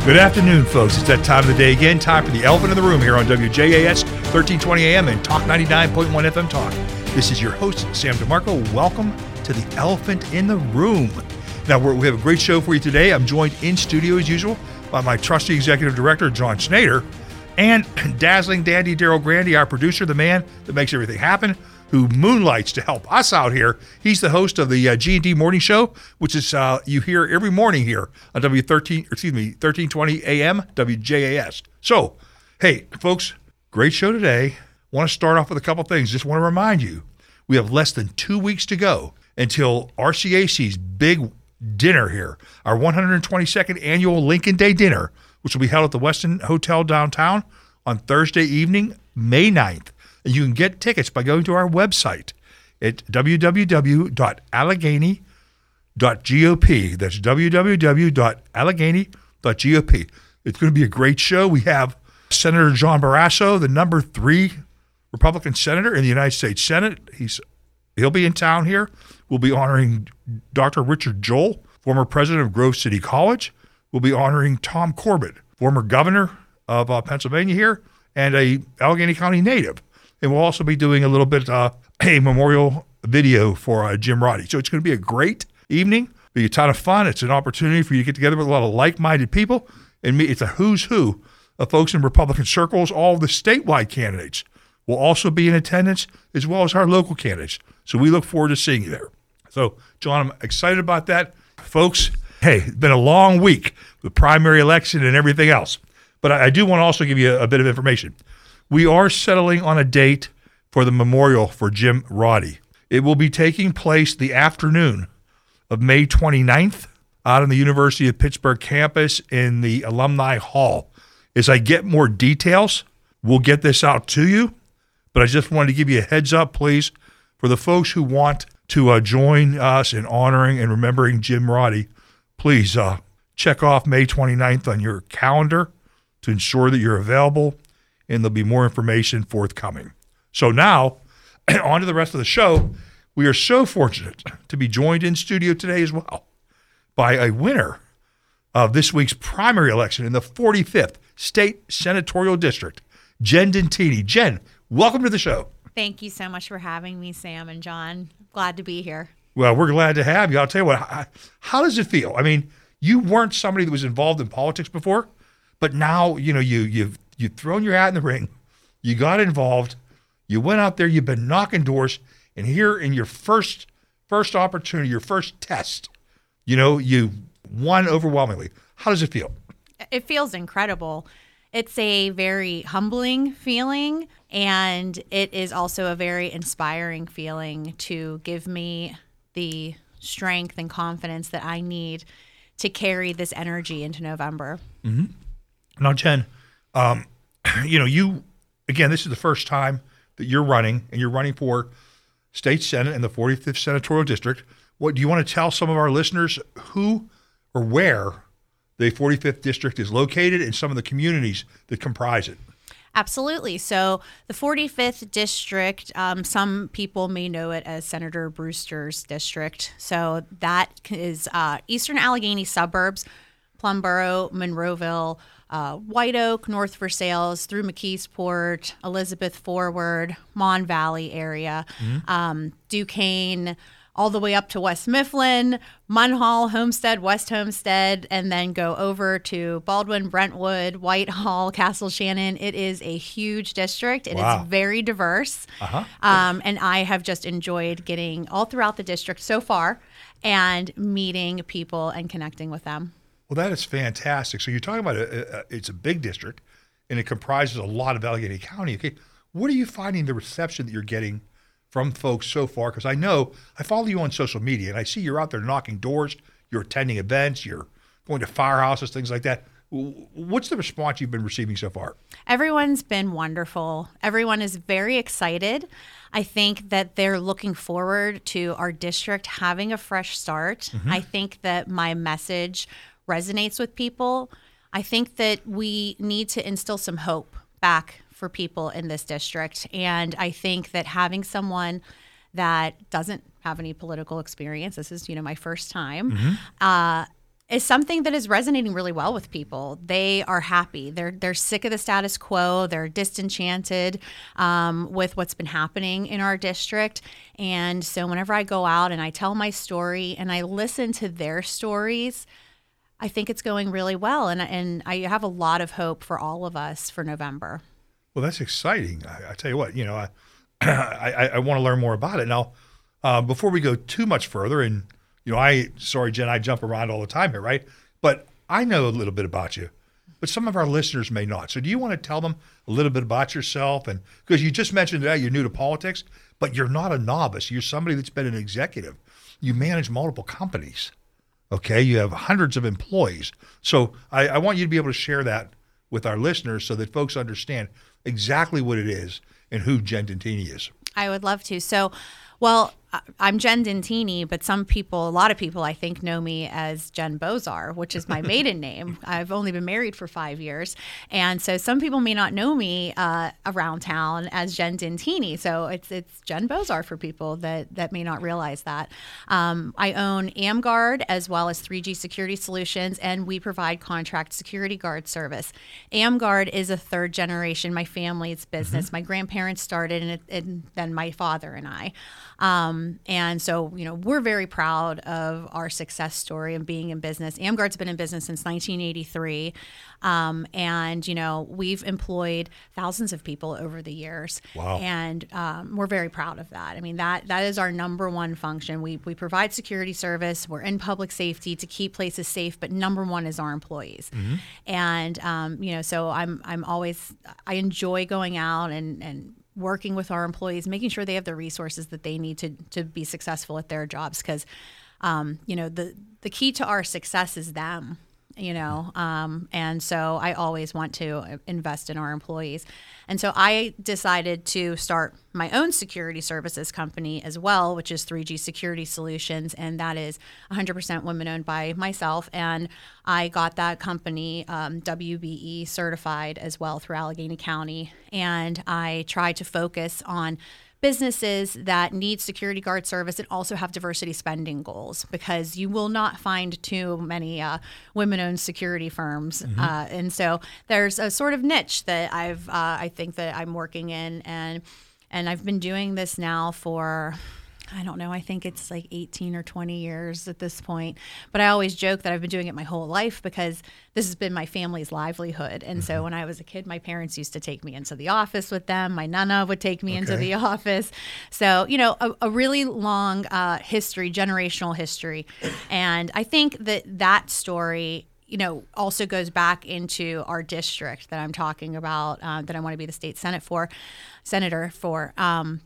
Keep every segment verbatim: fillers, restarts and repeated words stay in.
Good afternoon, folks. It's that time of the day again. Time for the Elephant in the Room here on W J A S thirteen twenty A M and Talk ninety-nine point one F M Talk. This is your host, Sam DeMarco. Welcome to the Elephant in the Room. Now, we're, we have a great show for you today. I'm joined in studio, as usual, by my trusty executive director, John Snyder, and dazzling dandy Daryl Grandy, our producer, the man that makes everything happen, who moonlights to help us out here. He's the host of the uh, G and D Morning Show, which is uh, you hear every morning here on W thirteen, excuse me, thirteen twenty A M W J A S. So, hey, folks, great show today. Want to start off with a couple things. Just want to remind you, we have less than two weeks to go until R C A C's big dinner here, our one hundred twenty-second annual Lincoln Day dinner, which will be held at the Westin Hotel downtown on Thursday evening, May ninth. And you can get tickets by going to our website at w w w dot allegheny dot gop. That's w w w dot allegheny dot gop. It's going to be a great show. We have Senator John Barrasso, the number three Republican senator in the United States Senate. He's he'll be in town here. We'll be honoring Doctor Richard Joel, former president of Grove City College. We'll be honoring Tom Corbett, former governor of uh, Pennsylvania here, and a Allegheny County native. And we'll also be doing a little bit uh, a memorial video for uh, Jim Roddy. So it's going to be a great evening. It'll be a ton of fun. It's an opportunity for you to get together with a lot of like-minded people. And me, it's a who's who of folks in Republican circles. All of the statewide candidates will also be in attendance, as well as our local candidates. So we look forward to seeing you there. So, John, I'm excited about that. Folks, hey, it's been a long week, the primary election and everything else. But I, I do want to also give you a, a bit of information. We are settling on a date for the memorial for Jim Roddy. It will be taking place the afternoon of May twenty-ninth out on the University of Pittsburgh campus in the Alumni Hall. As I get more details, we'll get this out to you. But I just wanted to give you a heads up, please, for the folks who want to uh, join us in honoring and remembering Jim Roddy. Please uh, check off May twenty-ninth on your calendar to ensure that you're available, and there'll be more information forthcoming. So now, on to the rest of the show. We are so fortunate to be joined in studio today as well by a winner of this week's primary election in the forty-fifth State Senatorial District, Jen Dentini. Jen, welcome to the show. Thank you so much for having me, Sam and John. Glad to be here. Well, we're glad to have you. I'll tell you what, how, how does it feel? I mean, you weren't somebody that was involved in politics before, but now, you know, you, you've, you've thrown your hat in the ring. You got involved. You went out there. You've been knocking doors. And here in your first first opportunity, your first test, you know, you won overwhelmingly. How does it feel? It feels incredible. It's a very humbling feeling, and it is also a very inspiring feeling to give me the strength and confidence that I need to carry this energy into November. Mm-hmm. Now, Jen, um, you know, you, again, this is the first time that you're running, and you're running for State Senate in the forty-fifth Senatorial District. What do you want to tell some of our listeners who or where the forty-fifth District is located and some of the communities that comprise it? Absolutely. So the forty-fifth District, um, some people may know it as Senator Brewster's district. So that is uh, Eastern Allegheny suburbs, Plumboro, Monroeville, uh, White Oak, North Versailles, through McKeesport, Elizabeth Forward, Mon Valley area, mm-hmm. um, Duquesne, all the way up to West Mifflin, Munhall, Homestead, West Homestead, and then go over to Baldwin, Brentwood, Whitehall, Castle Shannon. It is a huge district. It wow. is very diverse. Uh-huh. Um, and I have just enjoyed getting all throughout the district so far and meeting people and connecting with them. Well, that is fantastic. So you're talking about a, a, it's a big district, and it comprises a lot of Allegheny County. Okay, what are you finding the reception that you're getting from folks so far? Because I know I follow you on social media, and I see you're out there knocking doors, you're attending events, you're going to firehouses, things like that. What's the response you've been receiving so far? Everyone's been wonderful. Everyone is very excited. I think that they're looking forward to our district having a fresh start. Mm-hmm. I think that my message resonates with people. I think that we need to instill some hope back for people in this district. And I think that having someone that doesn't have any political experience, this is, you know, my first time, mm-hmm. uh, is something that is resonating really well with people. They are happy. They're they're sick of the status quo. They're disenchanted um, with what's been happening in our district. And so whenever I go out and I tell my story and I listen to their stories, I think it's going really well. And and I have a lot of hope for all of us for November. Well, that's exciting. I, I tell you what, you know, I I, I want to learn more about it. Now, uh, before we go too much further, and You know, I, sorry, Jen, I jump around all the time here, right? But I know a little bit about you, but some of our listeners may not. So do you want to tell them a little bit about yourself? And because you just mentioned that you're new to politics, but you're not a novice. You're somebody that's been an executive. You manage multiple companies, okay? You have hundreds of employees. So I, I want you to be able to share that with our listeners so that folks understand exactly what it is and who Jen Dentini is. I would love to. So, well, I'm Jen Dentini, but some people, a lot of people, I think, know me as Jen Bozar, which is my maiden name. I've only been married for five years. And so some people may not know me uh, around town as Jen Dentini. So it's it's Jen Bozar for people that, that may not realize that. Um, I own AmGuard as well as three G Security Solutions, and we provide contract security guard service. AmGuard is a third generation, my family's business. Mm-hmm. My grandparents started, and, it, and then my father and I. Um, and so, you know, we're very proud of our success story and being in business. AmGuard's been in business since nineteen eighty-three. Um, and, you know, we've employed thousands of people over the years. Wow. And um, we're very proud of that. I mean, that that is our number one function. We, we provide security service. We're in public safety to keep places safe. But number one is our employees. Mm-hmm. And, um, you know, so I'm I'm always I enjoy going out and, and working with our employees, making sure they have the resources that they need to to be successful at their jobs. Because, um, you know, the, the key to our success is them, you know. Um, and so I always want to invest in our employees. And so I decided to start my own security services company as well, which is three G Security Solutions. And that is one hundred percent women-owned by myself. And I got that company um, W B E certified as well through Allegheny County. And I try to focus on businesses that need security guard service and also have diversity spending goals, because you will not find too many uh, women-owned security firms. Mm-hmm. Uh, and so there's a sort of niche that I've, uh, I think that I'm working in, and and I've been doing this now for, I don't know, I think it's like eighteen or twenty years at this point. But I always joke that I've been doing it my whole life because this has been my family's livelihood. And mm-hmm. so when I was a kid, my parents used to take me into the office with them. My nana would take me okay. into the office. So, you know, a, a really long uh, history, generational history. And I think that that story, you know, also goes back into our district that I'm talking about, uh, that I want to be the state senate for, senator for. Um,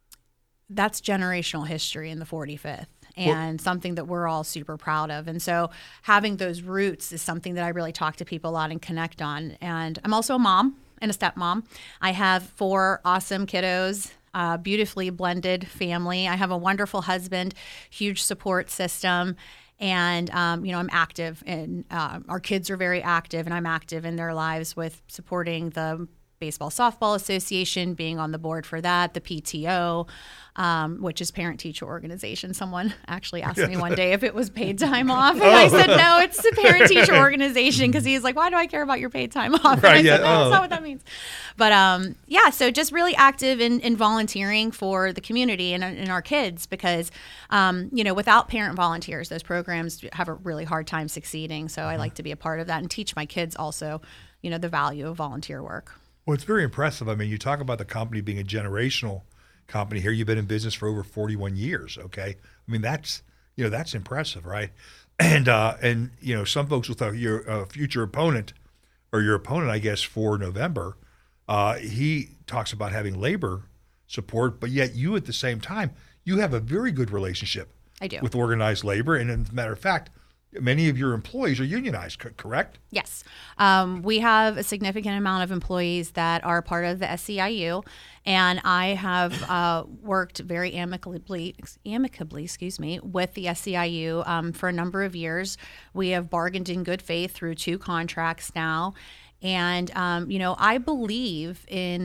That's generational history in the forty-fifth, and well, something that we're all super proud of. And so having those roots is something that I really talk to people a lot and connect on. And I'm also a mom and a stepmom. I have four awesome kiddos, uh, beautifully blended family. I have a wonderful husband, huge support system. And, um, you know, I'm active, and uh, our kids are very active, and I'm active in their lives with supporting the Baseball Softball Association, being on the board for that, the P T O, um, which is Parent Teacher Organization. Someone actually asked me one day if it was paid time off, and oh. I said, no, it's the Parent Teacher Organization, because he's like, why do I care about your paid time off? Right, and I yeah, said, no, oh. that's not what that means. But um, yeah, so just really active in, in volunteering for the community and, and our kids, because, um, you know, without parent volunteers, those programs have a really hard time succeeding. So mm-hmm. I like to be a part of that and teach my kids also, you know, the value of volunteer work. Well, it's very impressive. I mean, you talk about the company being a generational company here. You've been in business for over forty-one years, okay? I mean, that's, you know, that's impressive, right? And, uh, and you know, some folks will thought your uh, future opponent, or your opponent, I guess, for November, uh, he talks about having labor support, but yet you at the same time, you have a very good relationship I do. with organized labor. And as a matter of fact, many of your employees are unionized, correct? Yes. Um, we have a significant amount of employees that are part of the S E I U, and I have uh, worked very amicably, amicably, excuse me, with the S E I U um, for a number of years. We have bargained in good faith through two contracts now, and um, you know, I believe in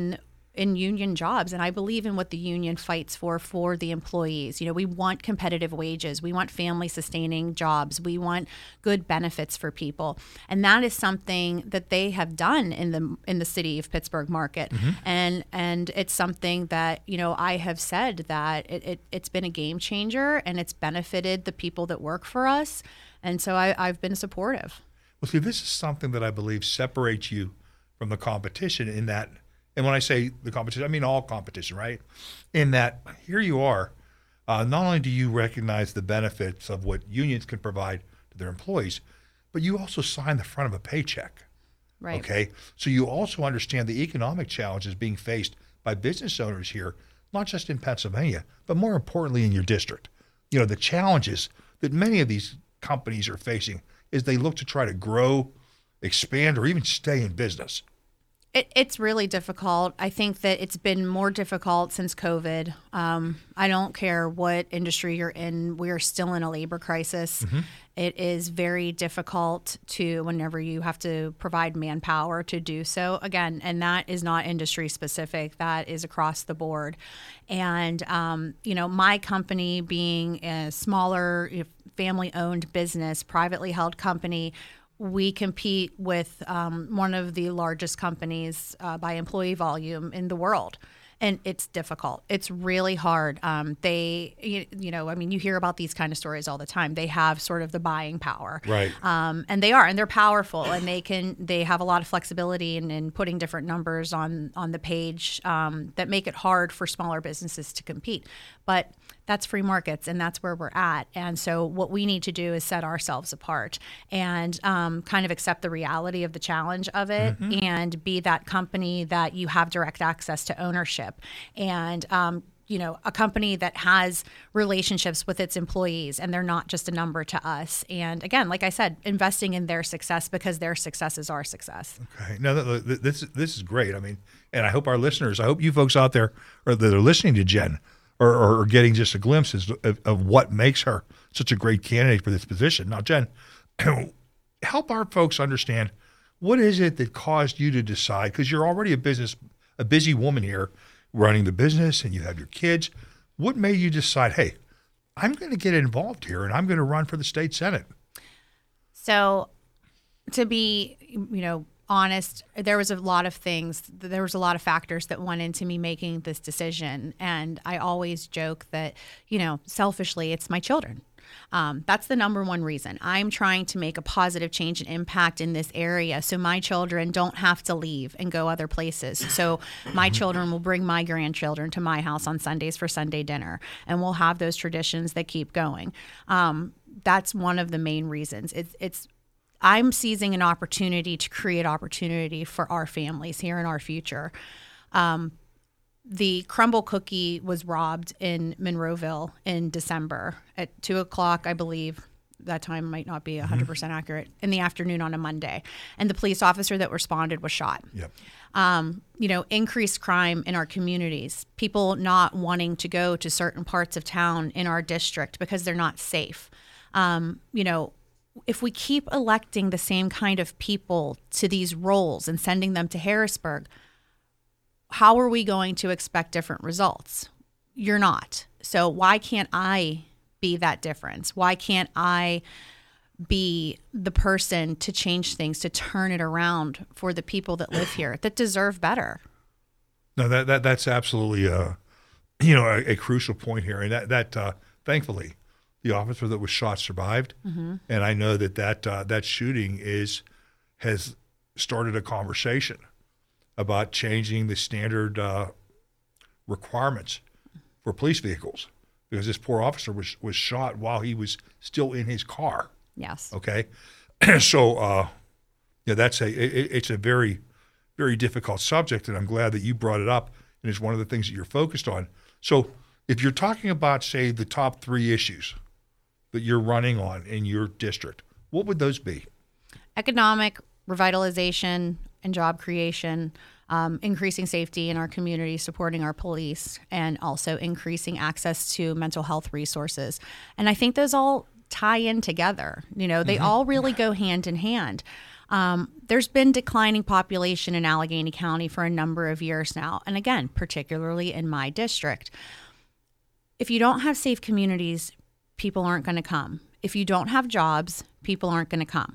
in union jobs, and I believe in what the union fights for for the employees. You know, we want competitive wages, we want family sustaining jobs, we want good benefits for people, and that is something that they have done in the in the city of Pittsburgh market. Mm-hmm. and and it's something that, you know, I have said that it, it it's been a game changer and it's benefited the people that work for us, and so I, I've been supportive. Well, see, this is something that I believe separates you from the competition in that. And when I say the competition, I mean all competition, right? In that here you are, uh, not only do you recognize the benefits of what unions can provide to their employees, but you also sign the front of a paycheck. Right. Okay. So you also understand the economic challenges being faced by business owners here, not just in Pennsylvania, but more importantly in your district. You know, the challenges that many of these companies are facing as they look to try to grow, expand, or even stay in business. It, it's really difficult. I think that it's been more difficult since COVID. Um, I don't care what industry you're in, we're still in a labor crisis. Mm-hmm. It is very difficult to, whenever you have to provide manpower to do so, again, and that is not industry specific, that is across the board. And, um, you know, my company being a smaller, you know, family-owned business, privately held company, we compete with um, one of the largest companies uh, by employee volume in the world. And it's difficult. It's really hard. Um, they, you, you know, I mean, you hear about these kind of stories all the time. They have sort of the buying power. Right. Um, and they are, and they're powerful, and they can, they have a lot of flexibility in, in putting different numbers on, on the page um, that make it hard for smaller businesses to compete. But that's free markets, and that's where we're at. And so what we need to do is set ourselves apart and um, kind of accept the reality of the challenge of it, mm-hmm. and be that company that you have direct access to ownership. And um, you know, a company that has relationships with its employees, and they're not just a number to us. And again, like I said, investing in their success, because their success is our success. Okay. No, this this is great. I mean, and I hope our listeners, I hope you folks out there or that are listening to Jen or, or getting just a glimpse of, of what makes her such a great candidate for this position. Now, Jen, help our folks understand, what is it that caused you to decide, because you're already a business, a busy woman here, running the business, and you have your kids. What made you decide, hey, I'm going to get involved here and I'm going to run for the state Senate? So to be, you know, honest, there was a lot of things, there was a lot of factors that went into me making this decision. And I always joke that, you know, selfishly, it's my children. Um, that's the number one reason. I'm trying to make a positive change and impact in this area so my children don't have to leave and go other places. So my children will bring my grandchildren to my house on Sundays for Sunday dinner, and we'll have those traditions that keep going. Um, that's one of the main reasons. It's, it's I'm seizing an opportunity to create opportunity for our families here in our future. Um, The crumble cookie was robbed in Monroeville in December at two o'clock, I believe. That time might not be one hundred percent mm-hmm. accurate, in the afternoon on a Monday. And the police officer that responded was shot. Yep. Um, you know, increased crime in our communities, people not wanting to go to certain parts of town in our district because they're not safe. Um, you know, if we keep electing the same kind of people to these roles and sending them to Harrisburg, how are we going to expect different results? You're not. So why can't I be that difference? Why can't I be the person to change things, to turn it around for the people that live here that deserve better? No, that, that that's absolutely a, you know, a, a crucial point here. And that, that uh, thankfully, the officer that was shot survived. Mm-hmm. And I know that that, uh, that shooting is has started a conversation about changing the standard uh, requirements for police vehicles, because this poor officer was, was shot while he was still in his car. Yes. Okay. So, uh, yeah, that's a it, it's a very, very difficult subject, and I'm glad that you brought it up, and it's one of the things that you're focused on. So, if you're talking about, say, the top three issues that you're running on in your district, what would those be? Economic revitalization and job creation, um, increasing safety in our community, supporting our police, and also increasing access to mental health resources. And I think those all tie in together. You know, they mm-hmm. all really go hand in hand. Um, there's been declining population in Allegheny County for a number of years now. And again, particularly in my district. If you don't have safe communities, people aren't going to come. If you don't have jobs, people aren't going to come.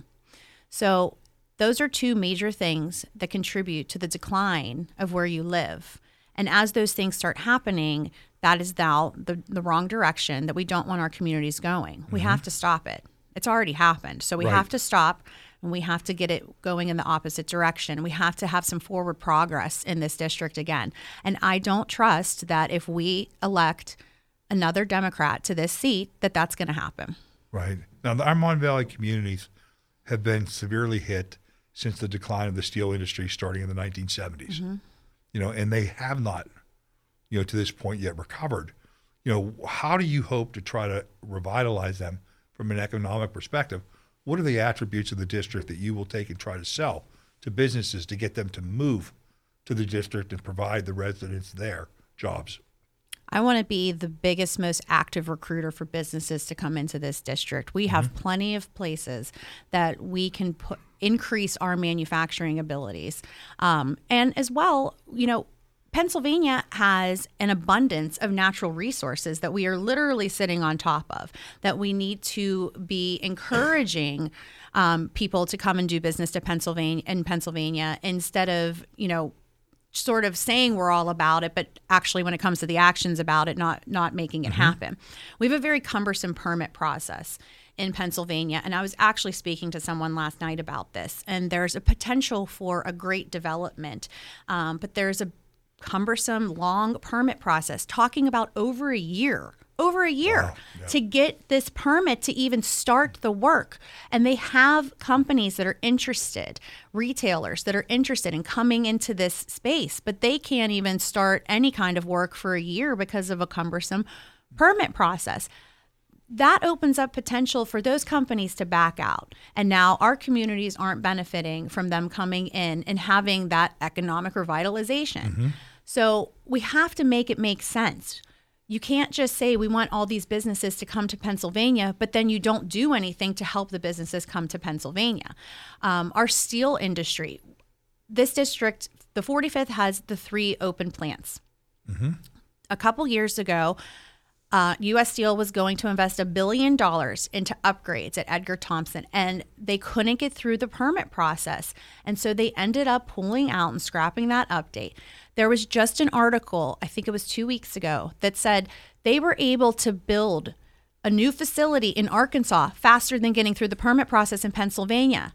So those are two major things that contribute to the decline of where you live. And as those things start happening, that is now the, the wrong direction that we don't want our communities going. Mm-hmm. We have to stop it. It's already happened. So we right. have to stop, and we have to get it going in the opposite direction. We have to have some forward progress in this district again. And I don't trust that if we elect another Democrat to this seat, that that's going to happen. Right. Now, the Mon Valley communities have been severely hit since the decline of the steel industry starting in the nineteen seventies. Mm-hmm. You know, and they have not, you know, to this point yet recovered. You know, how do you hope to try to revitalize them from an economic perspective? What are the attributes of the district that you will take and try to sell to businesses to get them to move to the district and provide the residents there jobs? I want to be the biggest, most active recruiter for businesses to come into this district. We have mm-hmm. plenty of places that we can put, increase our manufacturing abilities. Um, and as well, you know, Pennsylvania has an abundance of natural resources that we are literally sitting on top of, that we need to be encouraging um, people to come and do business to Pennsylvania in Pennsylvania instead of, you know, sort of saying we're all about it, but actually when it comes to the actions about it, not not making it mm-hmm. happen. We have a very cumbersome permit process in Pennsylvania, and I was actually speaking to someone last night about this, and there's a potential for a great development, um, but there's a cumbersome, long permit process, talking about over a year, over a year wow. yeah. to get this permit to even start the work. And they have companies that are interested, retailers that are interested in coming into this space, but they can't even start any kind of work for a year because of a cumbersome permit process. That opens up potential for those companies to back out. And now our communities aren't benefiting from them coming in and having that economic revitalization. Mm-hmm. So we have to make it make sense. You can't just say we want all these businesses to come to Pennsylvania, but then you don't do anything to help the businesses come to Pennsylvania. Um, our steel industry, this district, the forty-fifth has the three open plants. Mm-hmm. A couple years ago, Uh, U S Steel was going to invest a billion dollars into upgrades at Edgar Thomson, and they couldn't get through the permit process. And so they ended up pulling out and scrapping that update. There was just an article, I think it was two weeks ago, that said they were able to build a new facility in Arkansas faster than getting through the permit process in Pennsylvania.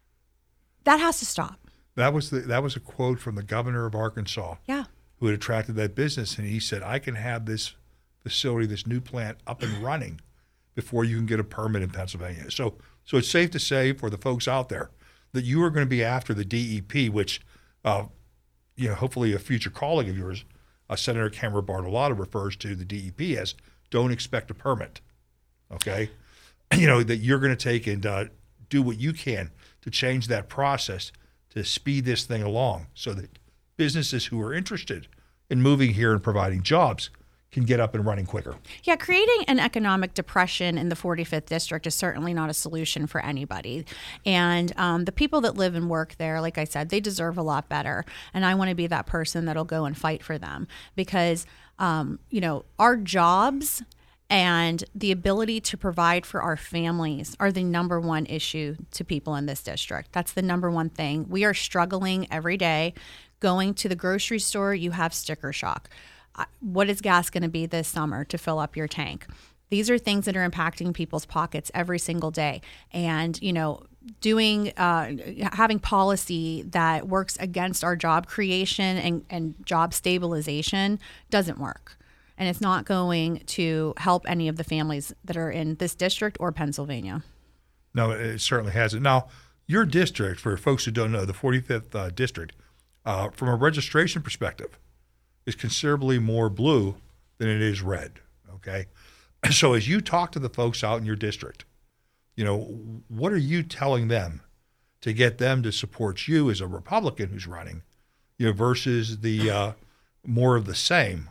That has to stop. That was the, that was a quote from the governor of Arkansas. Yeah. Who had attracted that business, and he said, I can have this facility, this new plant up and running before you can get a permit in Pennsylvania. So so it's safe to say for the folks out there that you are going to be after the D E P, which, uh, you know, hopefully a future colleague of yours, uh, Senator Cameron Bartolotta, refers to the D E P as don't expect a permit, okay? You know, that you're going to take and uh, do what you can to change that process to speed this thing along so that businesses who are interested in moving here and providing jobs can get up and running quicker. Yeah, creating an economic depression in the forty-fifth district is certainly not a solution for anybody. And um, the people that live and work there, like I said, they deserve a lot better. And I want to be that person that'll go and fight for them because, um, you know, our jobs and the ability to provide for our families are the number one issue to people in this district. That's the number one thing. We are struggling every day. Going to the grocery store, you have sticker shock. What is gas going to be this summer to fill up your tank? These are things that are impacting people's pockets every single day. And, you know, doing, uh, having policy that works against our job creation and, and job stabilization doesn't work. And it's not going to help any of the families that are in this district or Pennsylvania. No, it certainly hasn't. Now, your district, for folks who don't know, the forty-fifth uh, district, uh, from a registration perspective, is considerably more blue than it is red, okay? So as you talk to the folks out in your district, you know, what are you telling them to get them to support you as a Republican who's running, you know, versus the uh, more of the same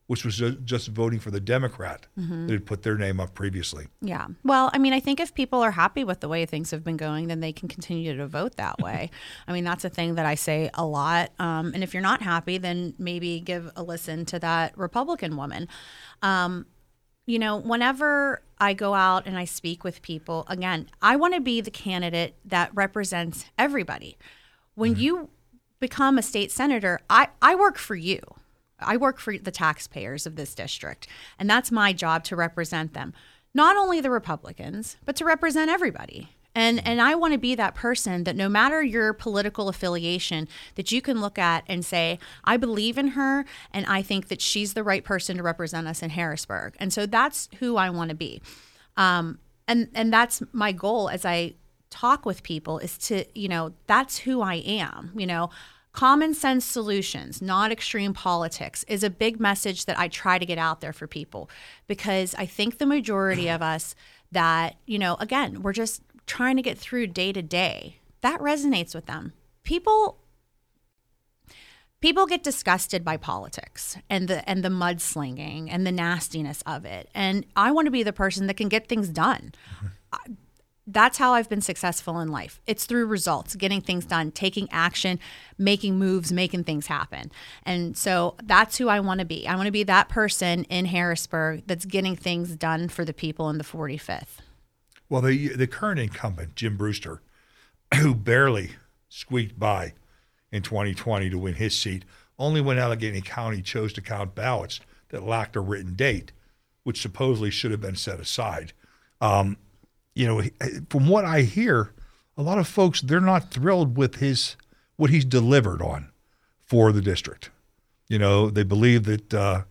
which was ju- just voting for the Democrat Mm-hmm. that had put their name up previously. Yeah. Well, I mean, I think if people are happy with the way things have been going, then they can continue to vote that way. I mean, that's a thing that I say a lot. Um, and if you're not happy, then maybe give a listen to that Republican woman. Um, you know, whenever I go out and I speak with people, again, I want to be the candidate that represents everybody. When mm-hmm. you become a state senator, I, I work for you. I work for the taxpayers of this district, and that's my job to represent them. Not only the Republicans, but to represent everybody. And and I want to be that person that no matter your political affiliation, that you can look at and say, I believe in her, and I think that she's the right person to represent us in Harrisburg. And so that's who I want to be. Um, and, and that's my goal as I talk with people is to, you know, that's who I am, you know. Common sense solutions, not extreme politics, is a big message that I try to get out there for people, because I think the majority of us that, you know, again, we're just trying to get through day to day. That resonates with them. People people get disgusted by politics and the and the mudslinging and the nastiness of it. And I want to be the person that can get things done. Mm-hmm. I, That's how I've been successful in life. It's through results, getting things done, taking action, making moves, making things happen. And so that's who I want to be. I want to be that person in Harrisburg that's getting things done for the people in the forty-fifth. Well, the the current incumbent, Jim Brewster, who barely squeaked by in twenty twenty to win his seat, only when Allegheny County chose to count ballots that lacked a written date, which supposedly should have been set aside. Um, You know, from what I hear, a lot of folks, they're not thrilled with his what he's delivered on for the district. You know, they believe that uh,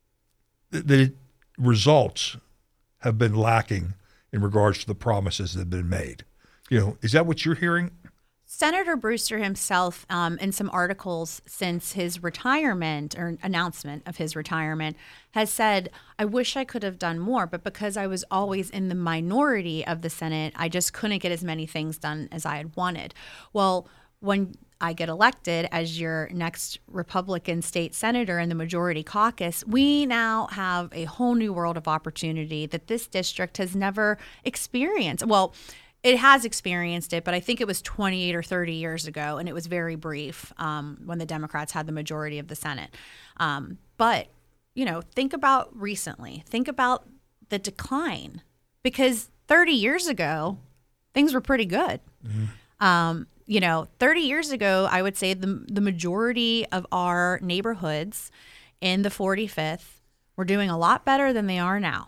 the results have been lacking in regards to the promises that have been made. You know, is that what you're hearing? Senator Brewster himself, um, in some articles since his retirement or announcement of his retirement, has said, I wish I could have done more, but because I was always in the minority of the Senate, I just couldn't get as many things done as I had wanted. Well, when I get elected as your next Republican state senator in the majority caucus, we now have a whole new world of opportunity that this district has never experienced. Well, it has experienced it, but I think it was twenty-eight or thirty years ago, and it was very brief um, when the Democrats had the majority of the Senate. Um, but, you know, think about recently. Think about the decline, because thirty years ago, things were pretty good. Mm-hmm. Um, you know, thirty years ago, I would say the the majority of our neighborhoods in the forty-fifth were doing a lot better than they are now.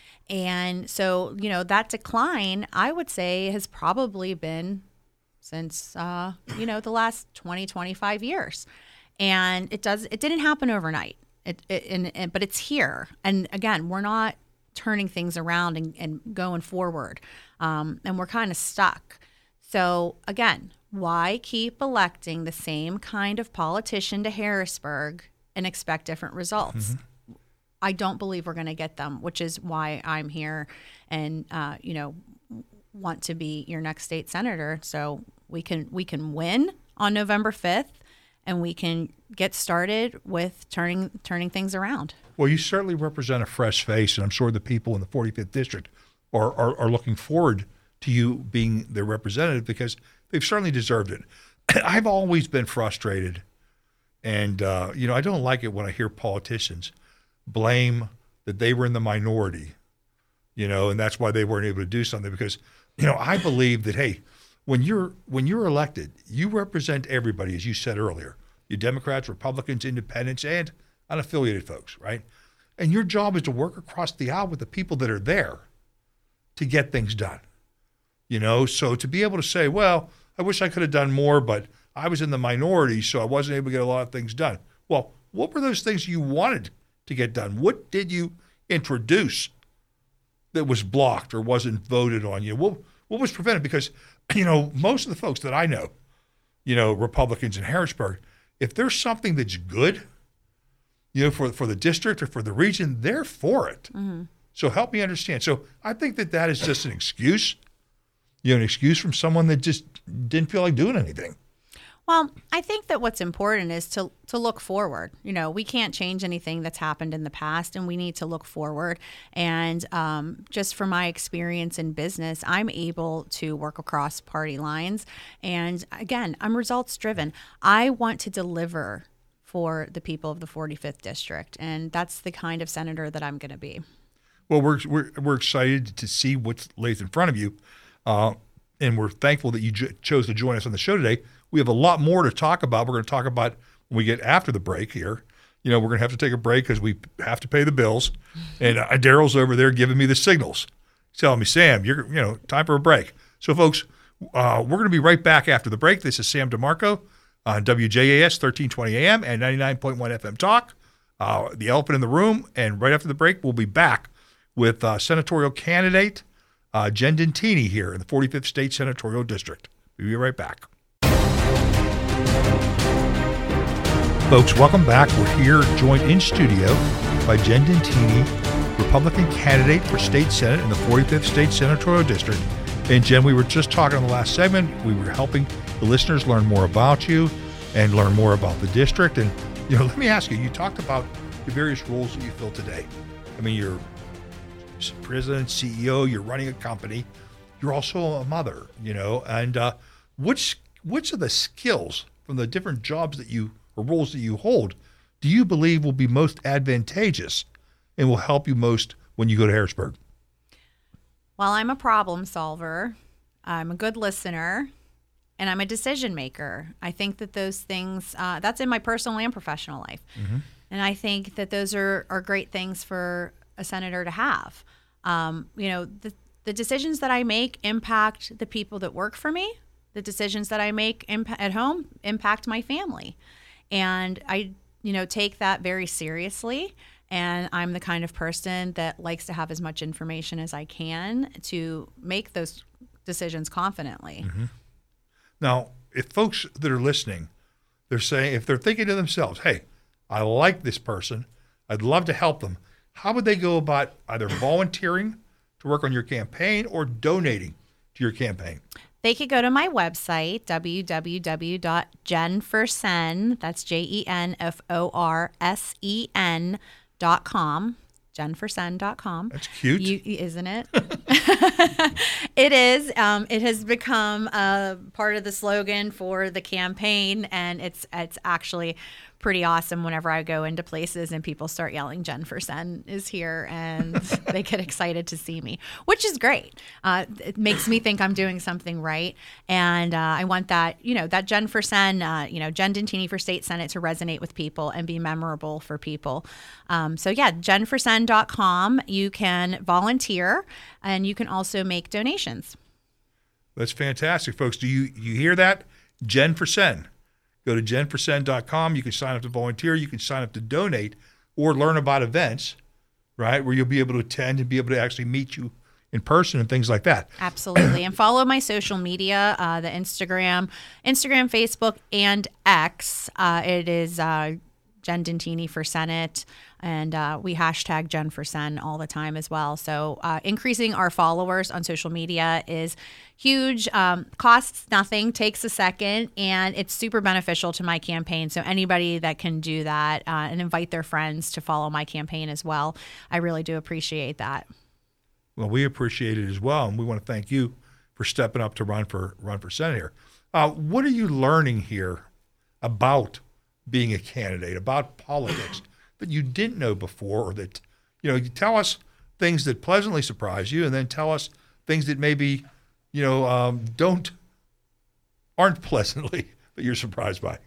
And so, you know, that decline, I would say, has probably been since, uh, you know, the last twenty, twenty-five years. And it does, it didn't happen overnight, it, it and, and, but it's here. And again, we're not turning things around and, and going forward. Um, and we're kind of stuck. So again, why keep electing the same kind of politician to Harrisburg and expect different results? Mm-hmm. I don't believe we're going to get them, which is why I'm here and, uh, you know, want to be your next state senator. So we can we can win on November fifth, and we can get started with turning turning things around. Well, you certainly represent a fresh face, and I'm sure the people in the forty-fifth district are, are, are looking forward to you being their representative, because they've certainly deserved it. I've always been frustrated, and, uh, you know, I don't like it when I hear politicians blame that they were in the minority, you know, and that's why they weren't able to do something. Because, you know, I believe that, hey, when you're when you're elected, you represent everybody, as you said earlier. You Democrats, Republicans, Independents, and unaffiliated folks, right? And your job is to work across the aisle with the people that are there to get things done. You know, so to be able to say, well, I wish I could have done more, but I was in the minority, so I wasn't able to get a lot of things done. Well, what were those things you wanted to get done? What did you introduce that was blocked or wasn't voted on? You know, what, what was prevented? Because, you know, most of the folks that I know, you know, Republicans in Harrisburg, if there's something that's good, you know, for, for the district or for the region, they're for it. Mm-hmm. So help me understand. So I think that that is just an excuse, you know, an excuse from someone that just didn't feel like doing anything. Well, I think that what's important is to to look forward. You know, we can't change anything that's happened in the past, and we need to look forward. And um, just from my experience in business, I'm able to work across party lines. And again, I'm results driven. I want to deliver for the people of the forty-fifth District, and that's the kind of senator that I'm going to be. Well, we're, we're, we're excited to see what lays in front of you, uh, and we're thankful that you j- chose to join us on the show today. We have a lot more to talk about. We're going to talk about when we get after the break here. You know, we're going to have to take a break because we have to pay the bills. And uh, Daryl's over there giving me the signals, telling me, Sam, you're, you know, time for a break. So, folks, uh, we're going to be right back after the break. This is Sam DeMarco on W J A S thirteen twenty A M and ninety-nine point one F M Talk, uh, the elephant in the room. And right after the break, we'll be back with uh, senatorial candidate uh, Jen Dentini here in the forty-fifth State Senatorial District. We'll be right back. Folks, welcome back. We're here joined in studio by Jen Dentini, Republican candidate for State Senate in the forty-fifth State Senatorial District. And Jen, we were just talking in the last segment. We were helping the listeners learn more about you and learn more about the district. And, you know, let me ask you, you talked about the various roles that you fill today. I mean, you're president, C E O, you're running a company. You're also a mother, you know, and uh, which, which of the skills from the different jobs that you or roles that you hold, do you believe will be most advantageous and will help you most when you go to Harrisburg? Well, I'm a problem solver. I'm a good listener, and I'm a decision maker. I think that those things, uh, that's in my personal and professional life. Mm-hmm. And I think that those are, are great things for a senator to have. Um, you know, the, the decisions that I make impact the people that work for me. The decisions that I make imp- at home impact my family. And I, you know, take that very seriously. And I'm the kind of person that likes to have as much information as I can to make those decisions confidently. Mm-hmm. Now, if folks that are listening, they're saying, if they're thinking to themselves, hey, I like this person, I'd love to help them, how would they go about either volunteering to work on your campaign or donating to your campaign? They could go to my website, w w w dot jen forsen, that's J E N F O R S E N dot com, jen forsen dot com. That's cute. You, isn't it? It is. Um, it has become a part of the slogan for the campaign, and it's it's actually pretty awesome whenever I go into places and people start yelling, Jen Forsen is here, and they get excited to see me, which is great. Uh, it makes me think I'm doing something right. And uh, I want that, you know, that Jen Forsen, uh, you know, Jen Dentini for State Senate to resonate with people and be memorable for people. Um, so yeah, jen forsen dot com. You can volunteer, and you can also make donations. That's fantastic, folks. Do you, you hear that? Jen Forsen. Go to jen forsen dot com. You can sign up to volunteer. You can sign up to donate or learn about events, right, where you'll be able to attend and be able to actually meet you in person and things like that. Absolutely. And follow my social media, uh, the Instagram, Instagram, Facebook, and X. Uh, it is uh, Jen Dentini for Senate. And uh, we hashtag Jen Forsen all the time as well. So uh, increasing our followers on social media is huge. Um, costs nothing, takes a second, and it's super beneficial to my campaign. So anybody that can do that uh, and invite their friends to follow my campaign as well, I really do appreciate that. Well, we appreciate it as well, and we want to thank you for stepping up to run for run for Senate here. Uh, what are you learning here about being a candidate, about politics, that you didn't know before, or that, you know, you tell us things that pleasantly surprise you, and then tell us things that maybe, you know, um, don't, aren't pleasantly, that you're surprised by.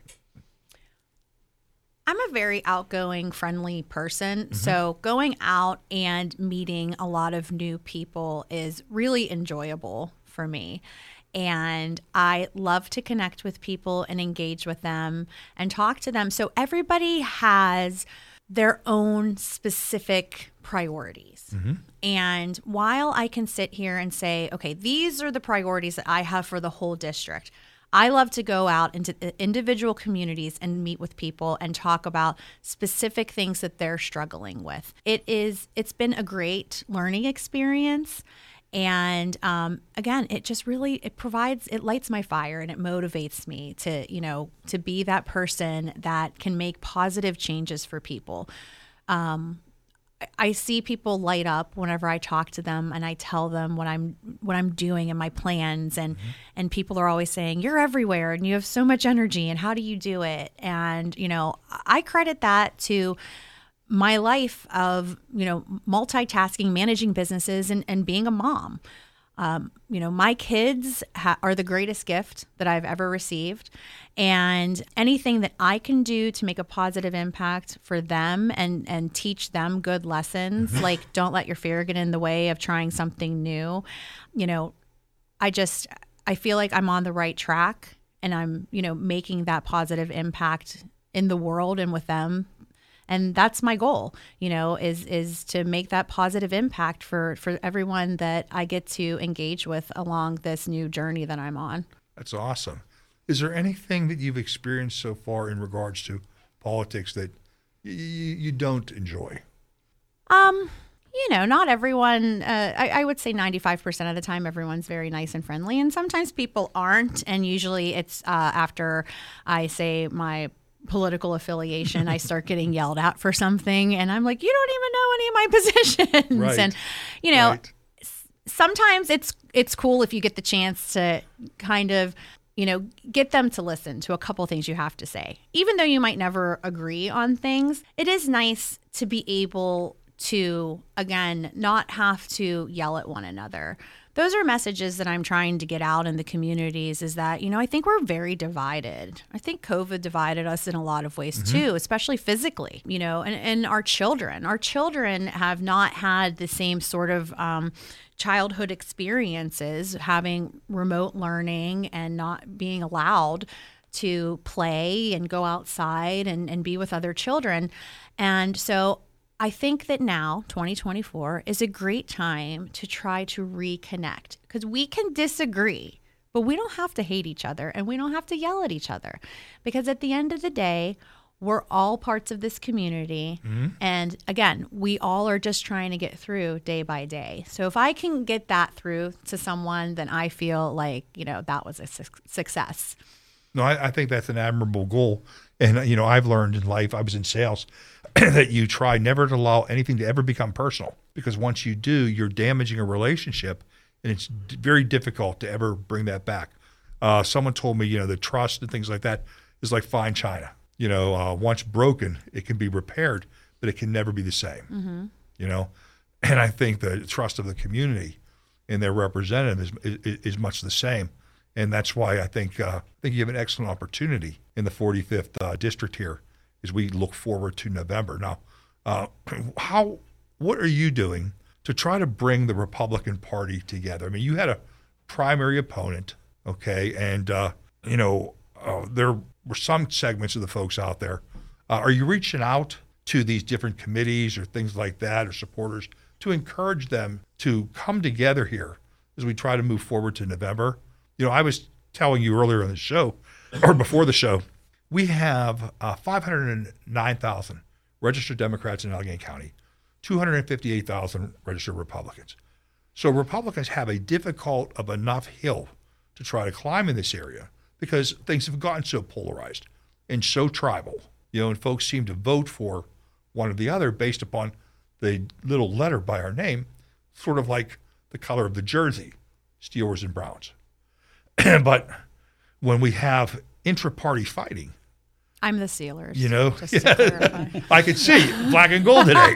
I'm a very outgoing, friendly person. Mm-hmm. So going out and meeting a lot of new people is really enjoyable for me. And I love to connect with people and engage with them and talk to them. So everybody has their own specific priorities. Mm-hmm. And while I can sit here and say, okay, these are the priorities that I have for the whole district, I love to go out into individual communities and meet with people and talk about specific things that they're struggling with. It is, it's been a great learning experience. And um, again, it just really, it provides, it lights my fire and it motivates me to, you know, to be that person that can make positive changes for people. Um, I see people light up whenever I talk to them and I tell them what I'm what I'm doing and my plans, and mm-hmm. and people are always saying, you're everywhere and you have so much energy and how do you do it? And, you know, I credit that to my life of, you know, multitasking, managing businesses, and, and being a mom. Um, you know, my kids ha- are the greatest gift that I've ever received. And anything that I can do to make a positive impact for them and, and teach them good lessons, mm-hmm. like don't let your fear get in the way of trying something new. You know, I just, I feel like I'm on the right track and I'm, you know, making that positive impact in the world and with them. And that's my goal, you know, is is to make that positive impact for, for everyone that I get to engage with along this new journey that I'm on. That's awesome. Is there anything that you've experienced so far in regards to politics that y- y- you don't enjoy? Um, you know, not everyone, uh, I, I would say ninety-five percent of the time, everyone's very nice and friendly. And sometimes people aren't. And usually it's uh, after I say my political affiliation, I start getting yelled at for something, and I'm like, you don't even know any of my positions. Right. And you know, right. s- sometimes it's it's cool if you get the chance to kind of, you know, get them to listen to a couple things you have to say. Even though you might never agree on things, it is nice to be able to, again, not have to yell at one another. Those are messages that I'm trying to get out in the communities, is that, you know, I think we're very divided. I think COVID divided us in a lot of ways mm-hmm. too, especially physically, you know, and, and our children. Our children have not had the same sort of um, childhood experiences, having remote learning and not being allowed to play and go outside and, and be with other children. And so I think that now, twenty twenty-four, is a great time to try to reconnect, because we can disagree, but we don't have to hate each other and we don't have to yell at each other, because at the end of the day, we're all parts of this community. Mm-hmm. And again, we all are just trying to get through day by day. So if I can get that through to someone, then I feel like, you know, that was a su- success. No, I, I think that's an admirable goal. And, you know, I've learned in life, I was in sales, that you try never to allow anything to ever become personal, because once you do, you're damaging a relationship, and it's d- very difficult to ever bring that back. Uh, someone told me, you know, the trust and things like that is like fine china. You know, uh, once broken, it can be repaired, but it can never be the same, mm-hmm. you know? And I think the trust of the community and their representative is, is, is much the same. And that's why I think uh, I think you have an excellent opportunity in the forty-fifth uh, district here as we look forward to November. Now, uh, how what are you doing to try to bring the Republican Party together? I mean, you had a primary opponent, okay, and uh, you know uh, there were some segments of the folks out there. Uh, are you reaching out to these different committees or things like that, or supporters, to encourage them to come together here as we try to move forward to November? You know, I was telling you earlier in the show, or before the show, we have uh, five hundred nine thousand registered Democrats in Allegheny County, two hundred fifty-eight thousand registered Republicans. So Republicans have a difficult of enough hill to try to climb in this area, because things have gotten so polarized and so tribal, you know, and folks seem to vote for one or the other based upon the little letter by our name, sort of like the color of the jersey, Steelers and Browns. But when we have intra-party fighting, I'm the Steelers. You know, just to clarify. I could see black and gold today.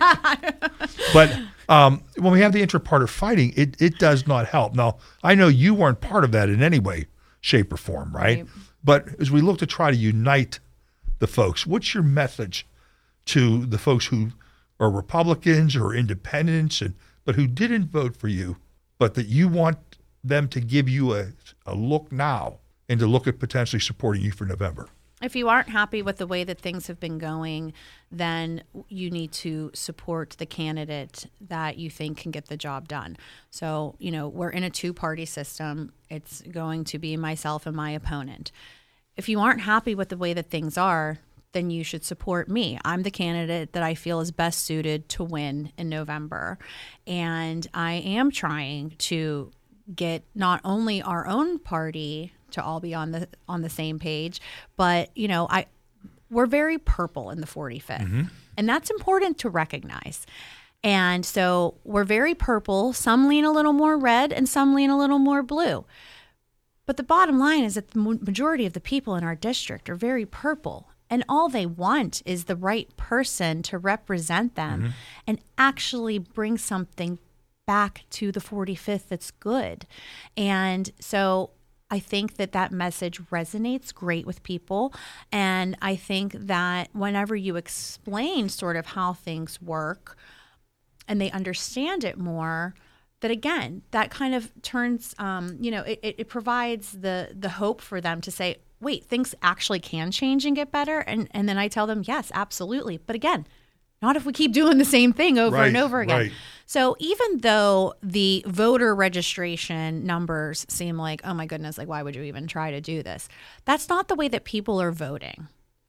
But um, when we have the intra-party fighting, it, it does not help. Now, I know you weren't part of that in any way, shape, or form, right? right? But as we look to try to unite the folks, what's your message to the folks who are Republicans or independents, and but who didn't vote for you, but that you want them to give you a, a look now and to look at potentially supporting you for November? If you aren't happy with the way that things have been going, then you need to support the candidate that you think can get the job done. So, you know, we're in a two-party system. It's going to be myself and my opponent. If you aren't happy with the way that things are, then you should support me. I'm the candidate that I feel is best suited to win in November. And I am trying to get not only our own party to all be on the on the same page, but, you know, I we're very purple in the forty-fifth. Mm-hmm. And that's important to recognize. And so we're very purple. Some lean a little more red and some lean a little more blue. But the bottom line is that the majority of the people in our district are very purple. And all they want is the right person to represent them mm-hmm. and actually bring something back to the forty-fifth that's good. And so I think that that message resonates great with people. And I think that whenever you explain sort of how things work and they understand it more, that again, that kind of turns, um, you know, it, it provides the the hope for them to say, wait, things actually can change and get better. And, and then I tell them, yes, absolutely. But again, not if we keep doing the same thing over right, and over again. Right. So even though the voter registration numbers seem like, oh my goodness, like why would you even try to do this? That's not the way that people are voting.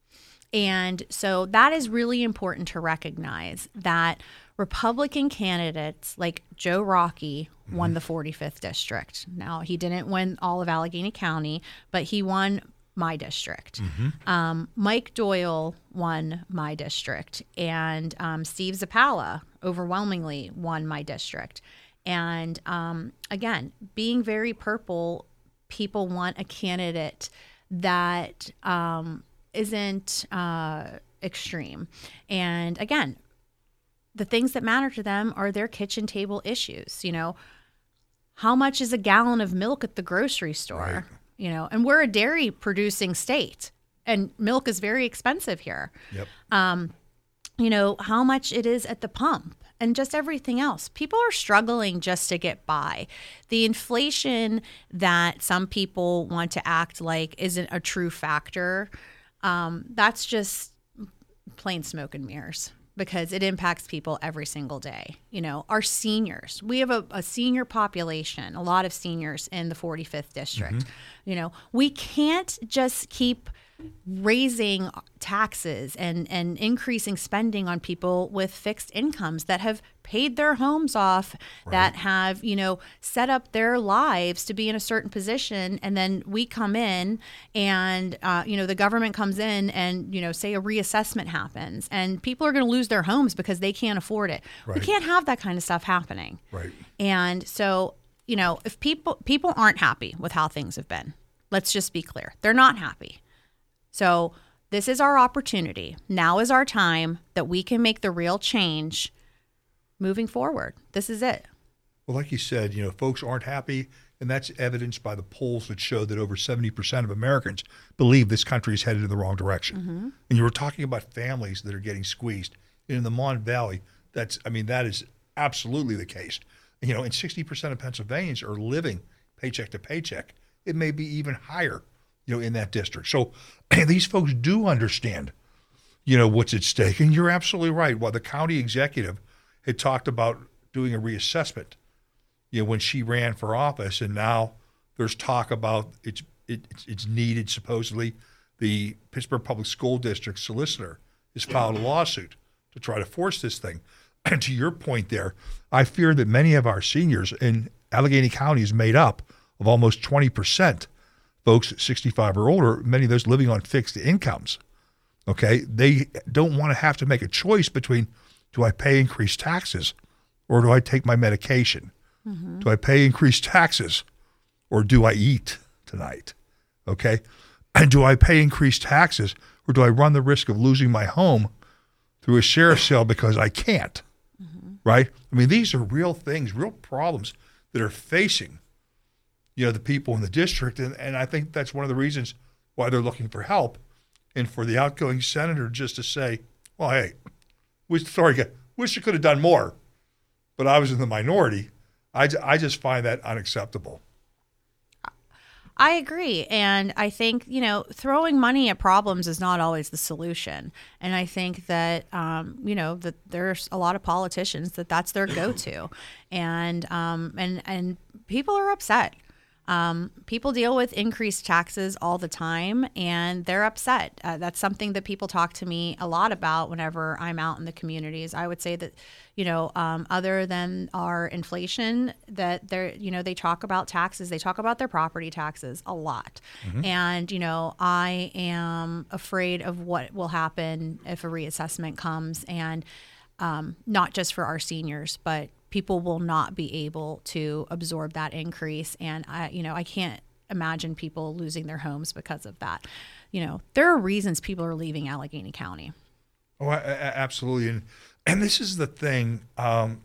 And so that is really important to recognize that Republican candidates like Joe Rockey won mm-hmm. the forty-fifth district. Now, he didn't win all of Allegheny County, but he won my district. Mm-hmm. Um, Mike Doyle won my district, and um, Steve Zappala overwhelmingly won my district. And um, again, being very purple, people want a candidate that um, isn't uh, extreme. And again, the things that matter to them are their kitchen table issues. You know, how much is a gallon of milk at the grocery store? Right. You know, and we're a dairy producing state and milk is very expensive here. Yep. Um, you know, how much it is at the pump and just everything else. People are struggling just to get by. The inflation that some people want to act like isn't a true factor, um, that's just plain smoke and mirrors, because it impacts people every single day. You know, our seniors, we have a, a senior population, a lot of seniors in the forty-fifth district. Mm-hmm. You know, we can't just keep raising taxes and, and increasing spending on people with fixed incomes that have paid their homes off, right. that have, you know, set up their lives to be in a certain position. And then we come in and, uh, you know, the government comes in and, you know, say a reassessment happens and people are going to lose their homes because they can't afford it. Right. We can't have that kind of stuff happening. Right. And so, you know, if people people aren't happy with how things have been, let's just be clear. They're not happy. So this is our opportunity. Now is our time that we can make the real change moving forward. This is it. Well, like you said, you know, folks aren't happy, and that's evidenced by the polls that show that over seventy percent of Americans believe this country is headed in the wrong direction. Mm-hmm. And you were talking about families that are getting squeezed. In the Mon Valley, that's, I mean, that is absolutely the case. You know, and sixty percent of Pennsylvanians are living paycheck to paycheck. It may be even higher, you know, in that district. So these folks do understand, you know, what's at stake. And you're absolutely right. While the county executive had talked about doing a reassessment, you know, when she ran for office, and now there's talk about it's it, it's, it's needed, supposedly. The Pittsburgh Public School District solicitor has filed a lawsuit to try to force this thing. And to your point there, I fear that many of our seniors in Allegheny County is made up of almost twenty percent folks sixty-five or older, many of those living on fixed incomes. Okay, they don't want to have to make a choice between, do I pay increased taxes or do I take my medication? Mm-hmm. Do I pay increased taxes or do I eat tonight? Okay, and do I pay increased taxes or do I run the risk of losing my home through a sheriff's sale because I can't? Mm-hmm. Right? I mean, these are real things, real problems that are facing, you know, the people in the district. And, and I think that's one of the reasons why they're looking for help. And for the outgoing senator just to say, well, hey, we, sorry, wish you could have done more, but I was in the minority. I, I just find that unacceptable. I agree. And I think, you know, throwing money at problems is not always the solution. And I think that, um, you know, that there's a lot of politicians that that's their go-to. And, um, and, and people are upset. Um, people deal with increased taxes all the time, and they're upset. Uh, that's something that people talk to me a lot about whenever I'm out in the communities. I would say that, you know, um, other than our inflation, that they're, you know, they talk about taxes. They talk about their property taxes a lot. Mm-hmm. And, you know, I am afraid of what will happen if a reassessment comes, and um, not just for our seniors, but people will not be able to absorb that increase. And I, you know, I can't imagine people losing their homes because of that. You know, there are reasons people are leaving Allegheny County. Oh, I, I, absolutely. And, and this is the thing. Um,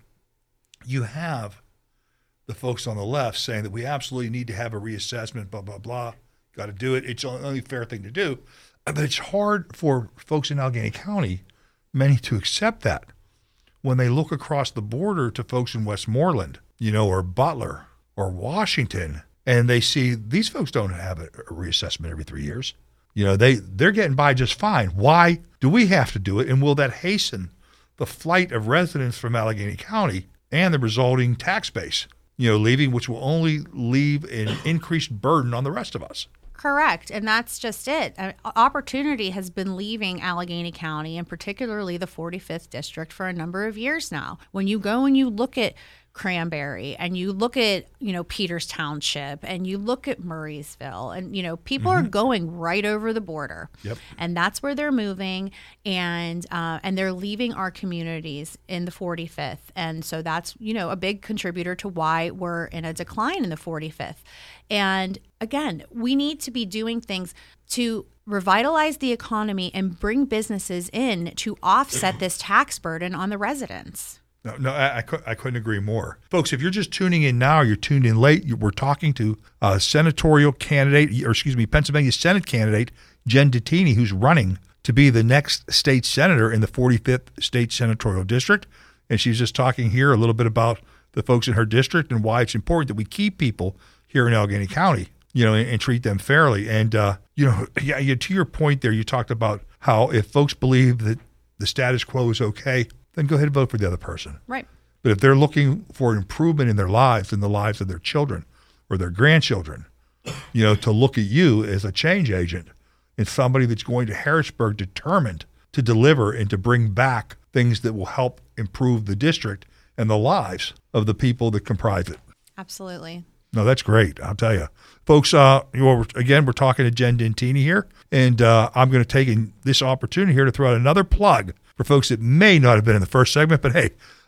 you have the folks on the left saying that we absolutely need to have a reassessment, blah, blah, blah. Got to do it. It's the only fair thing to do. But it's hard for folks in Allegheny County, many, to accept that when they look across the border to folks in Westmoreland, you know, or Butler or Washington, and they see these folks don't have a, a reassessment every three years. You know, they, they're getting by just fine. Why do we have to do it? And will that hasten the flight of residents from Allegheny County and the resulting tax base, you know, leaving, which will only leave an increased burden on the rest of us? Correct. And that's just it. Uh, opportunity has been leaving Allegheny County, and particularly the forty-fifth district, for a number of years now. When you go and you look at Cranberry and you look at, you know, Peters Township and you look at Murraysville, and, you know, people mm-hmm. are going right over the border. Yep. And that's where they're moving, and uh, and they're leaving our communities in the forty-fifth. And so that's, you know, a big contributor to why we're in a decline in the forty-fifth. And again, we need to be doing things to revitalize the economy and bring businesses in to offset this tax burden on the residents. No, no, I, I, I couldn't agree more. Folks, if you're just tuning in now, you're tuned in late, you, we're talking to a senatorial candidate, or excuse me, Pennsylvania Senate candidate, Jen Dettini, who's running to be the next state senator in the forty-fifth State Senatorial District. And she's just talking here a little bit about the folks in her district and why it's important that we keep people here in Allegheny County, you know, and, and treat them fairly. And, uh, you know, yeah, you, to your point there, you talked about how if folks believe that the status quo is okay, then go ahead and vote for the other person. Right. But if they're looking for improvement in their lives, in the lives of their children or their grandchildren, you know, to look at you as a change agent and somebody that's going to Harrisburg determined to deliver and to bring back things that will help improve the district and the lives of the people that comprise it. Absolutely. No, that's great. I'll tell you. Folks, uh, you know, again, we're talking to Jen Dettini here, and uh, I'm going to take in this opportunity here to throw out another plug for folks that may not have been in the first segment, but hey,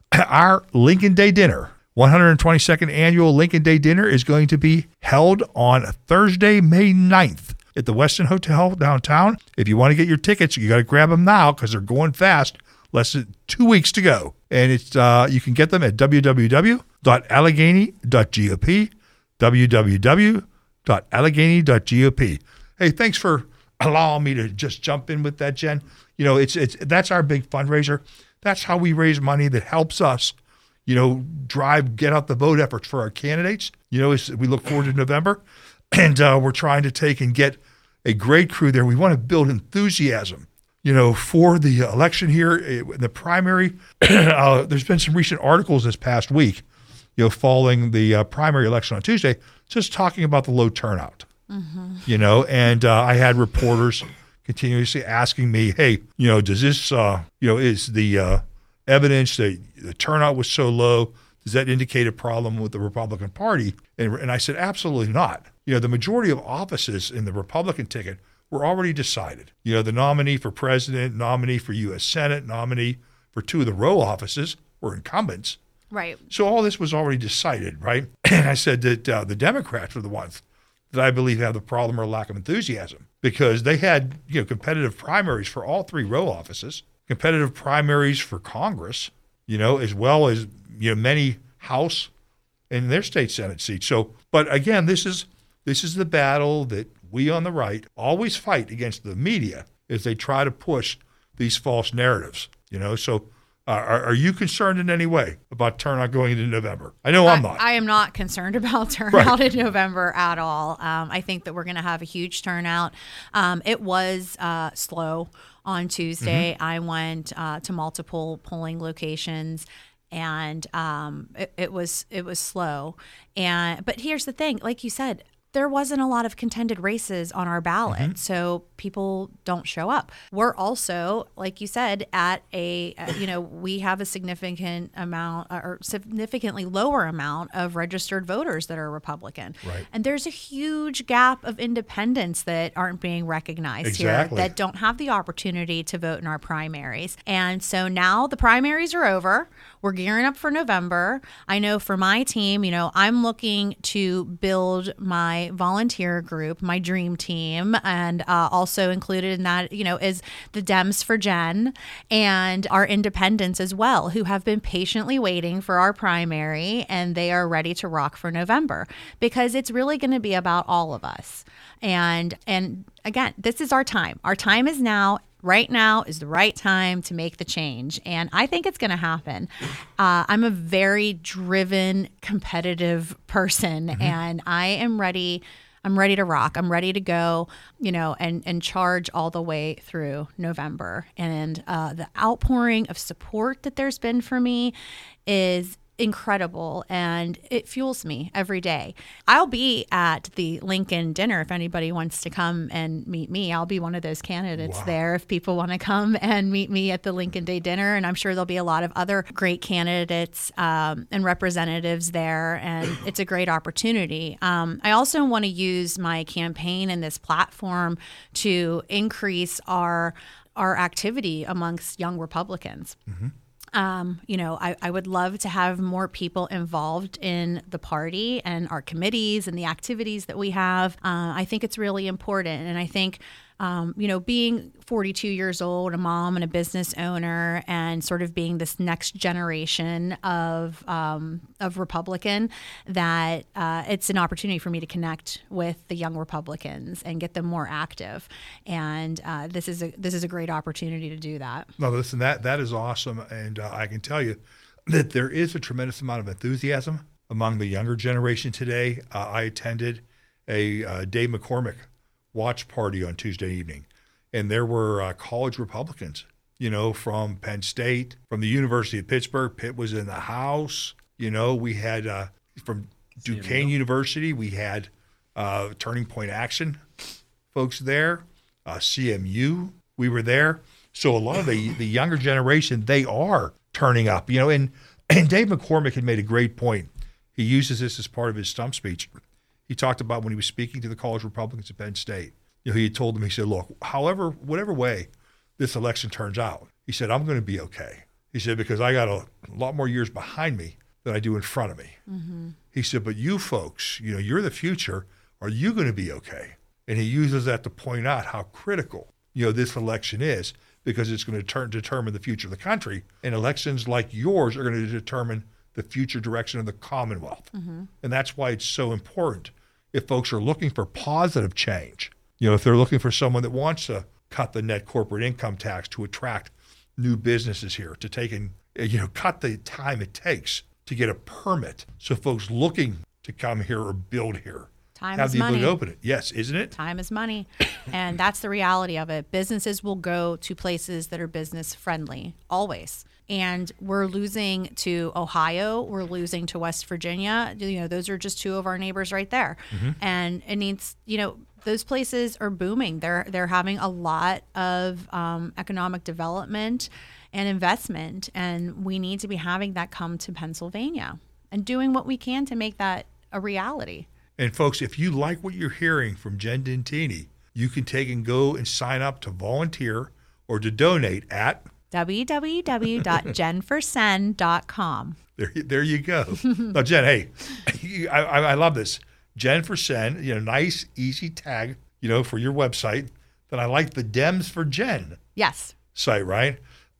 our Lincoln Day Dinner, one hundred twenty-second Annual Lincoln Day Dinner, is going to be held on Thursday, May ninth at the Westin Hotel downtown. If you want to get your tickets, you got to grab them now because they're going fast. Less than two weeks to go. And it's uh, you can get them at w w w dot allegheny dot gop, w w w dot allegheny dot gop. Hey, thanks for allowing me to just jump in with that, Jen. You know, it's it's that's our big fundraiser. That's how we raise money that helps us, you know, drive get out the vote efforts for our candidates. You know, as we look forward to November, and uh, we're trying to take and get a great crew there. We want to build enthusiasm, you know, for the election here in the primary. uh, there's been some recent articles this past week, you know, following the uh, primary election on Tuesday, just talking about the low turnout, mm-hmm. you know, and uh, I had reporters continuously asking me, hey, you know, does this, uh, you know, is the uh, evidence that the turnout was so low, does that indicate a problem with the Republican Party? And, and I said, absolutely not. You know, the majority of offices in the Republican ticket were already decided. You know, the nominee for president, nominee for U S Senate, nominee for two of the row offices were incumbents. Right. So all this was already decided, right? And I said that uh, the Democrats were the ones that I believe have the problem or lack of enthusiasm because they had, you know, competitive primaries for all three row offices, competitive primaries for Congress, you know, as well as, you know, many House and their state Senate seats. So, but again, this is this is the battle that we on the right always fight against the media as they try to push these false narratives, you know. So uh, are, are you concerned in any way about turnout going into November? I know I'm not. I, I am not concerned about turnout right. in November at all. Um, I think that we're going to have a huge turnout. Um, it was uh, slow on Tuesday. Mm-hmm. I went uh, to multiple polling locations, and um, it, it was it was slow. And but here's the thing, like you said, there wasn't a lot of contended races on our ballot, mm-hmm. so people don't show up. We're also, like you said, at a, uh, you know, we have a significant amount or significantly lower amount of registered voters that are Republican. Right. And there's a huge gap of independents that aren't being recognized exactly. here, that don't have the opportunity to vote in our primaries. And so now the primaries are over. We're gearing up for November. I know for my team, you know, I'm looking to build my volunteer group, my dream team, and uh, also included in that, you know, is the Dems for Jen and our independents as well, who have been patiently waiting for our primary, and they are ready to rock for November, because it's really going to be about all of us. And and again, this is our time. Our time is now. Right now is the right time to make the change, and I think it's going to happen. Uh, I'm a very driven, competitive person, mm-hmm. and I am ready. I'm ready to rock. I'm ready to go, you know, and and charge all the way through November. And uh, the outpouring of support that there's been for me is incredible, and it fuels me every day. I'll be at the Lincoln dinner if anybody wants to come and meet me. I'll be one of those candidates wow. there if people want to come and meet me at the Lincoln Day dinner, and I'm sure there'll be a lot of other great candidates um, and representatives there, and it's a great opportunity. Um, I also want to use my campaign and this platform to increase our our activity amongst young Republicans. Mm-hmm. Um, you know, I, I would love to have more people involved in the party and our committees and the activities that we have. Uh, I think it's really important. And I think, um, you know, being forty-two years old, a mom and a business owner, and sort of being this next generation of um, of Republican, that uh, it's an opportunity for me to connect with the young Republicans and get them more active. And uh, this is a this is a great opportunity to do that. No, listen, that that is awesome, and uh, I can tell you that there is a tremendous amount of enthusiasm among the younger generation today. Uh, I attended a uh, Dave McCormick watch party on Tuesday evening, and there were uh, college Republicans, you know, from Penn State, from the University of Pittsburgh. Pitt was in the house. You know, we had uh, from Duquesne University, we had uh, Turning Point Action folks there, uh, C M U, we were there. So a lot of the, the younger generation, they are turning up, you know, and, and Dave McCormick had made a great point. He uses this as part of his stump speech. He talked about when he was speaking to the college Republicans at Penn State. You know, he had told them, he said, look, however, whatever way this election turns out, he said, I'm going to be okay. He said, because I got a lot more years behind me than I do in front of me. Mm-hmm. He said, but you folks, you know, you're the future. Are you going to be okay? And he uses that to point out how critical, you know, this election is, because it's going to turn, determine the future of the country. And elections like yours are going to determine the future direction of the Commonwealth. Mm-hmm. And that's why it's so important. If folks are looking for positive change, you know, if they're looking for someone that wants to cut the net corporate income tax to attract new businesses here, to take and, you know, cut the time it takes to get a permit, so folks looking to come here or build here Time have is the money. ability to open it. Yes, isn't it? Time is money. And that's the reality of it. Businesses will go to places that are business friendly, always. And we're losing to Ohio. We're losing to West Virginia. You know, those are just two of our neighbors right there. Mm-hmm. And it needs, you know, those places are booming. They're they're having a lot of um, economic development and investment. And we need to be having that come to Pennsylvania and doing what we can to make that a reality. And folks, if you like what you're hearing from Jen Dentini, you can take and go and sign up to volunteer or to donate at w w w dot jen for sen dot com. There, there you go. Now, Jen, hey, I, I, I love this. Jen for Sen, you know, nice, easy tag, you know, for your website. Then I like the Dems for Jen. Yes. Site, right?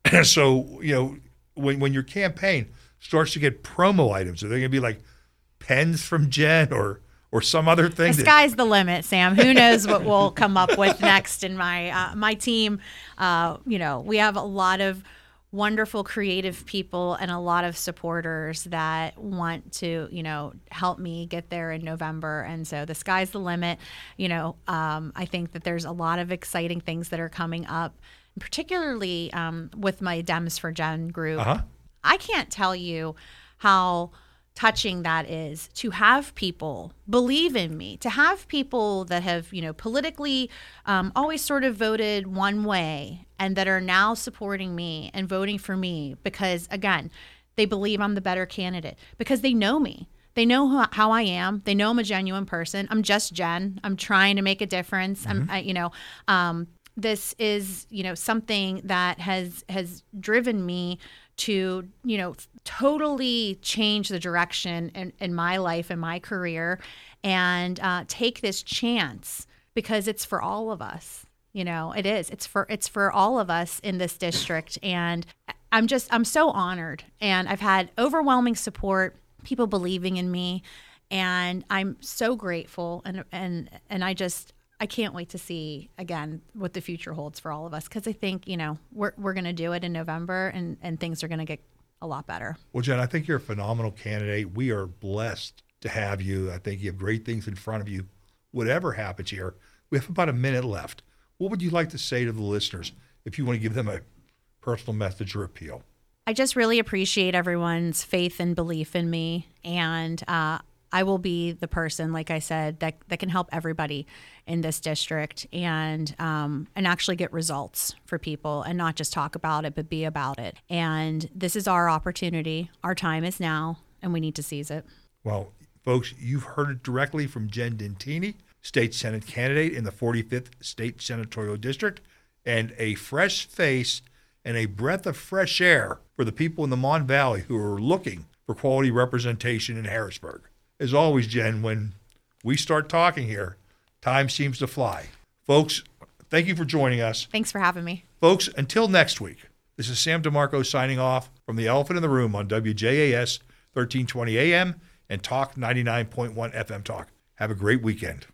So, you know, when when your campaign starts to get promo items, are they going to be like pens from Jen or or some other thing? The that- sky's the limit, Sam. Who knows what we'll come up with next in my uh, my team. Uh, you know, we have a lot of wonderful creative people and a lot of supporters that want to, you know, help me get there in November. And so the sky's the limit. You know, um, I think that there's a lot of exciting things that are coming up, particularly um, with my Dems for Jen group. Uh-huh. I can't tell you how touching that is to have people believe in me, to have people that have, you know, politically um, always sort of voted one way and that are now supporting me and voting for me because, again, they believe I'm the better candidate because they know me. They know who, how I am. They know I'm a genuine person. I'm just Jen. I'm trying to make a difference. Mm-hmm. I'm, I, you know, um, this is, you know, something that has has driven me to, you know, totally change the direction in, in my life and my career and uh, take this chance because it's for all of us. You know, it is. It's for it's for all of us in this district. And I'm just I'm so honored. And I've had overwhelming support, people believing in me. And I'm so grateful. And and and I just I can't wait to see, again, what the future holds for all of us because I think, you know, we're we're going to do it in November and, and things are going to get a lot better. Well, Jen, I think you're a phenomenal candidate. We are blessed to have you. I think you have great things in front of you. Whatever happens here, we have about a minute left. What would you like to say to the listeners if you want to give them a personal message or appeal? I just really appreciate everyone's faith and belief in me. And uh, I will be the person, like I said, that, that can help everybody in this district and um, and actually get results for people and not just talk about it, but be about it. And this is our opportunity. Our time is now, and we need to seize it. Well, folks, you've heard it directly from Jen Dentini, State Senate candidate in the forty-fifth State Senatorial District, and a fresh face and a breath of fresh air for the people in the Mon Valley who are looking for quality representation in Harrisburg. As always, Jen, when we start talking here, time seems to fly. Folks, thank you for joining us. Thanks for having me. Folks, until next week, this is Sam DeMarco signing off from the Elephant in the Room on W J A S thirteen twenty A M and Talk ninety-nine point one F M Talk. Have a great weekend.